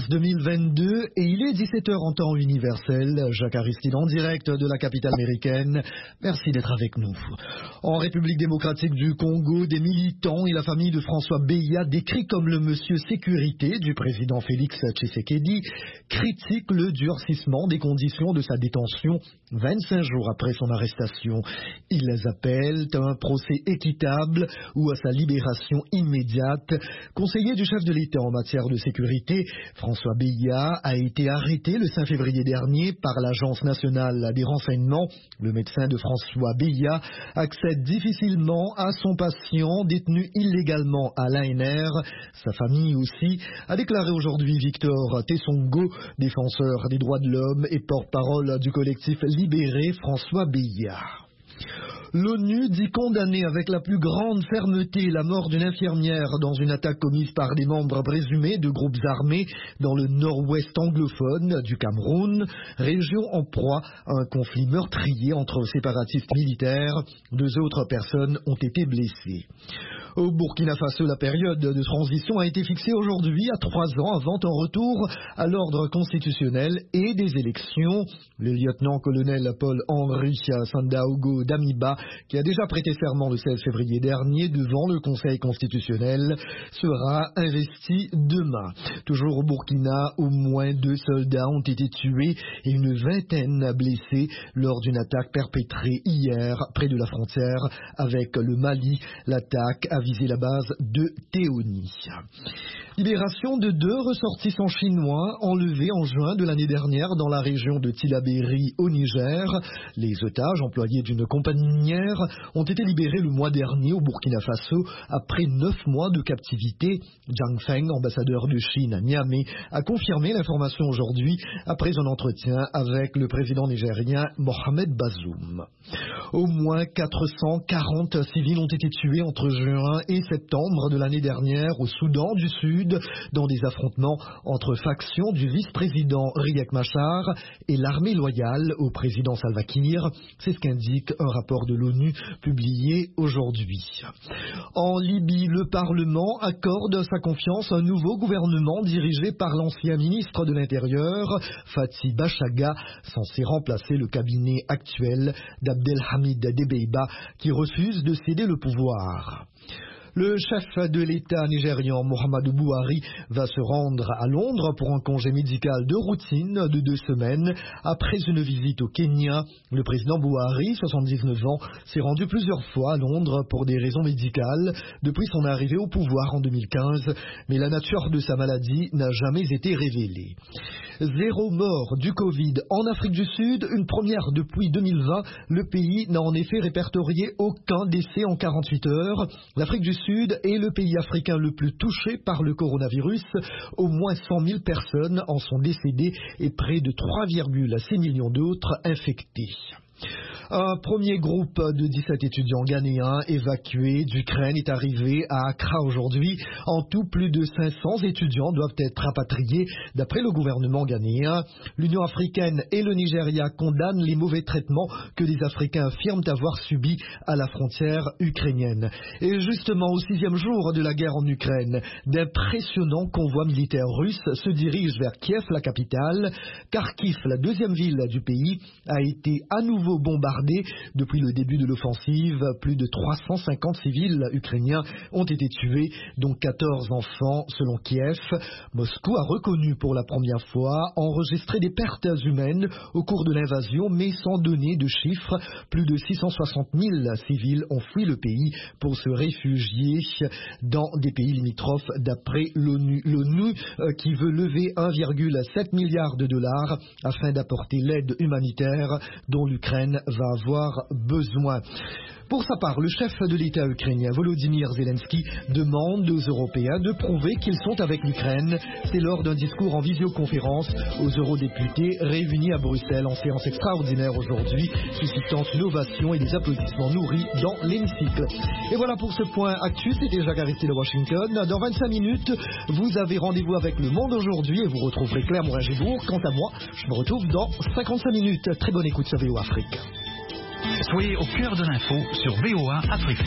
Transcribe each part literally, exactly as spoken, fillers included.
deux mille vingt-deux et il est dix-sept heures en temps universel. Jacques Aristide en direct de la capitale américaine. Merci d'être avec nous. En République démocratique du Congo, des militants et la famille de François Beya, décrit comme le monsieur sécurité du président Félix Tshisekedi, critiquent le durcissement des conditions de sa détention vingt-cinq jours après son arrestation. Ils appellent à un procès équitable ou à sa libération immédiate. Conseiller du chef de l'État en matière de sécurité, François Beya a été arrêté le cinq février dernier par l'Agence nationale des renseignements. Le médecin de François Beya accède difficilement à son patient détenu illégalement à l'A N R. Sa famille aussi a déclaré aujourd'hui Victor Tessongo, défenseur des droits de l'homme et porte-parole du collectif Libéré François Beya. L'ONU dit condamner avec la plus grande fermeté la mort d'une infirmière dans une attaque commise par des membres présumés de groupes armés dans le nord-ouest anglophone du Cameroun, région en proie à un conflit meurtrier entre séparatistes militaires. Deux autres personnes ont été blessées. Au Burkina Faso, la période de transition a été fixée aujourd'hui à trois ans avant un retour à l'ordre constitutionnel et des élections. Le lieutenant-colonel Paul-Henri Sandaogo Damiba, qui a déjà prêté serment le seize février dernier devant le Conseil constitutionnel, sera investi demain. Toujours au Burkina, au moins deux soldats ont été tués et une vingtaine blessés lors d'une attaque perpétrée hier près de la frontière avec le Mali. L'attaque a visé la base de Théonie. Libération de deux ressortissants chinois enlevés en juin de l'année dernière dans la région de Tillabéri au Niger. Les otages employés d'une compagnie minière ont été libérés le mois dernier au Burkina Faso après neuf mois de captivité. Zhang Feng, ambassadeur de Chine à Niamey, a confirmé l'information aujourd'hui après un entretien avec le président nigérien Mohamed Bazoum. Au moins quatre cent quarante civils ont été tués entre juin et septembre de l'année dernière au Soudan du Sud dans des affrontements entre factions du vice-président Riek Machar et l'armée loyale au président Salva Kiir. C'est ce qu'indique un rapport de l'ONU publié aujourd'hui. En Libye, le Parlement accorde sa confiance à un nouveau gouvernement dirigé par l'ancien ministre de l'Intérieur, Fathi Bachaga, censé remplacer le cabinet actuel d'Abdelhamid Debeiba, qui refuse de céder le pouvoir. Le chef de l'État nigérian, Muhammadu Buhari, va se rendre à Londres pour un congé médical de routine de deux semaines. Après une visite au Kenya, le président Buhari, soixante-dix-neuf ans, s'est rendu plusieurs fois à Londres pour des raisons médicales depuis son arrivée au pouvoir en deux mille quinze, mais la nature de sa maladie n'a jamais été révélée. Zéro mort du Covid en Afrique du Sud, une première depuis deux mille vingt. Le pays n'a en effet répertorié aucun décès en quarante-huit heures. L'Afrique du Sud est le pays africain le plus touché par le coronavirus. Au moins cent mille personnes en sont décédées et près de trois virgule six millions d'autres infectés. Un premier groupe de dix-sept étudiants ghanéens évacués d'Ukraine est arrivé à Accra aujourd'hui. En tout, plus de cinq cents étudiants doivent être rapatriés d'après le gouvernement ghanéen. L'Union africaine et le Nigeria condamnent les mauvais traitements que les Africains affirment avoir subis à la frontière ukrainienne. Et justement, au sixième jour de la guerre en Ukraine, d'impressionnants convois militaires russes se dirigent vers Kiev, la capitale. Kharkiv, la deuxième ville du pays, a été à nouveau bombardé depuis le début de l'offensive. Plus de trois cent cinquante civils ukrainiens ont été tués, dont quatorze enfants selon Kiev. Moscou a reconnu pour la première fois enregistrer des pertes humaines au cours de l'invasion, mais sans donner de chiffres. Plus de six cent soixante mille civils ont fui le pays pour se réfugier dans des pays limitrophes d'après l'ONU. L'ONU euh, qui veut lever un virgule sept milliard de dollars afin d'apporter l'aide humanitaire dont l'Ukraine va avoir besoin. Pour sa part, le chef de l'État ukrainien, Volodymyr Zelensky, demande aux Européens de prouver qu'ils sont avec l'Ukraine. C'est lors d'un discours en visioconférence aux eurodéputés réunis à Bruxelles en séance extraordinaire aujourd'hui, suscitant une ovation et des applaudissements nourris dans l'hémicycle. Et voilà pour ce point actu, c'était Jacques Aristide de Washington. Dans vingt-cinq minutes, vous avez rendez-vous avec Le Monde aujourd'hui et vous retrouverez Claire Morin-Gibourg. Quant à moi, je me retrouve dans cinquante-cinq minutes. Très bonne écoute sur V O A Afrique. Soyez au cœur de l'info sur V O A Afrique.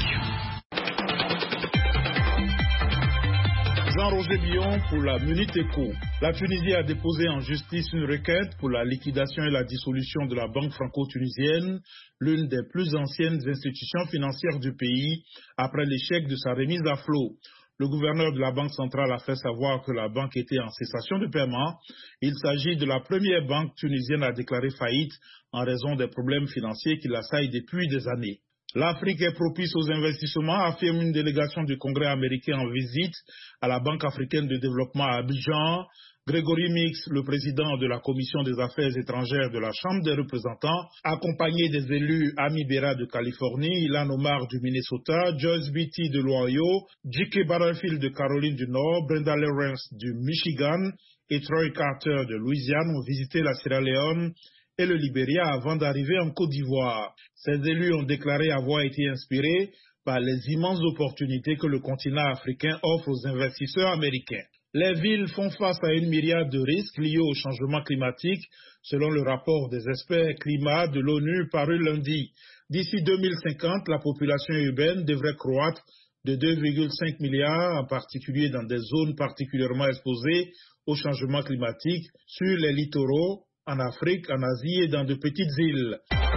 Jean-Roger Billon pour la Minute Éco. La Tunisie a déposé en justice une requête pour la liquidation et la dissolution de la banque franco-tunisienne, l'une des plus anciennes institutions financières du pays, après l'échec de sa remise à flot. Le gouverneur de la Banque centrale a fait savoir que la banque était en cessation de paiement. Il s'agit de la première banque tunisienne à déclarer faillite en raison des problèmes financiers qui l'assaillent depuis des années. L'Afrique est propice aux investissements, affirme une délégation du Congrès américain en visite à la Banque africaine de développement à Abidjan. Grégory Mix, le président de la Commission des affaires étrangères de la Chambre des représentants, accompagné des élus Ami Bera de Californie, Ilan Omar du Minnesota, Joyce Beatty de l'Ohio, J K Barrenfield de Caroline du Nord, Brenda Lawrence du Michigan et Troy Carter de Louisiane ont visité la Sierra Leone et le Libéria avant d'arriver en Côte d'Ivoire. Ces élus ont déclaré avoir été inspirés par les immenses opportunités que le continent africain offre aux investisseurs américains. Les villes font face à une myriade de risques liés au changement climatique, selon le rapport des experts climat de l'ONU paru lundi. D'ici deux mille cinquante, la population urbaine devrait croître de deux virgule cinq milliards, en particulier dans des zones particulièrement exposées au changement climatique, sur les littoraux, en Afrique, en Asie et dans de petites îles.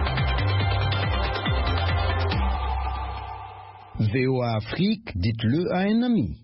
V O A Afrique, dites-le à un ami.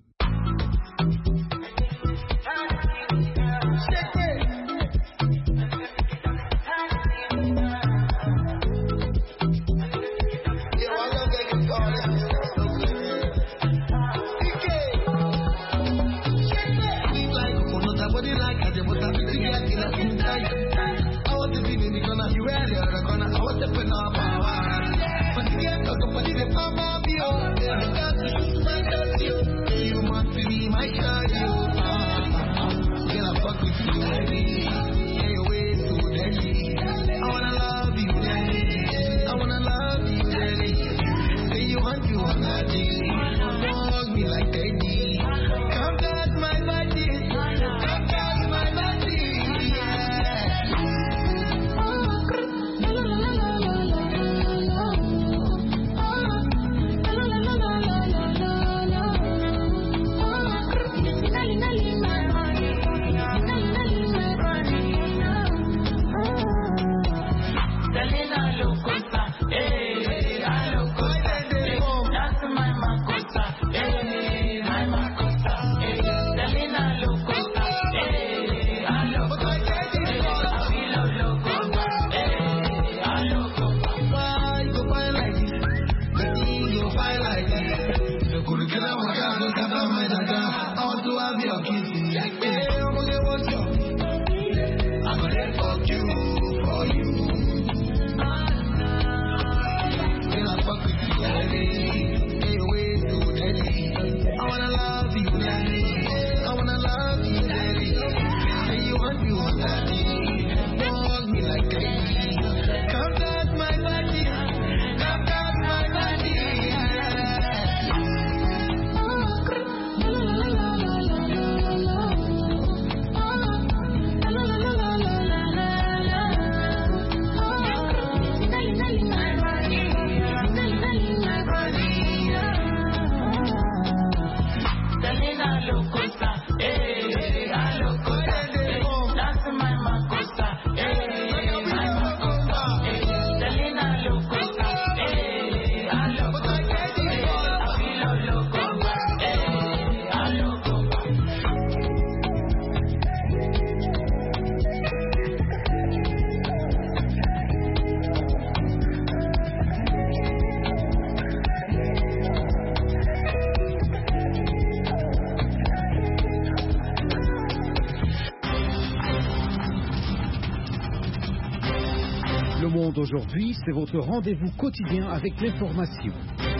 Aujourd'hui, c'est votre rendez-vous quotidien avec l'information.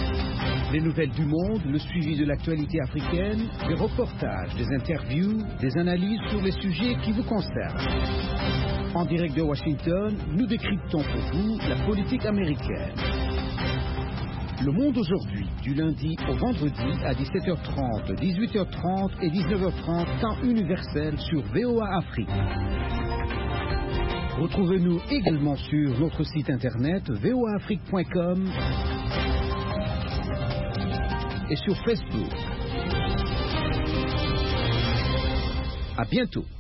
Les nouvelles du monde, le suivi de l'actualité africaine, des reportages, des interviews, des analyses sur les sujets qui vous concernent. En direct de Washington, nous décryptons pour vous la politique américaine. Le monde aujourd'hui, du lundi au vendredi à dix-sept heures trente, dix-huit heures trente et dix-neuf heures trente, temps universel sur V O A Afrique. Retrouvez-nous également sur notre site internet v o a afrique point com et sur Facebook. À bientôt.